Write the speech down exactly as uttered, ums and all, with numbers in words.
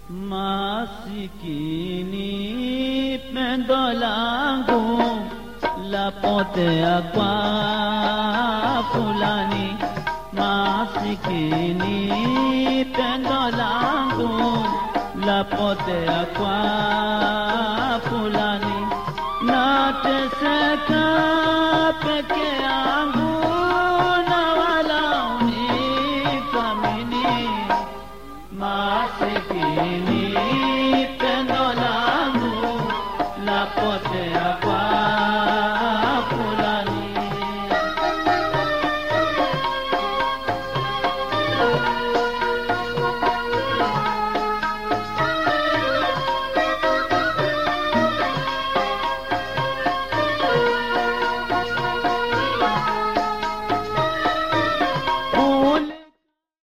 Masikini pendo langu lapotea kwa fulani, masikini pendo langu lapotea kwa fulani, nateseka peke yangu na wala unithamini, masikini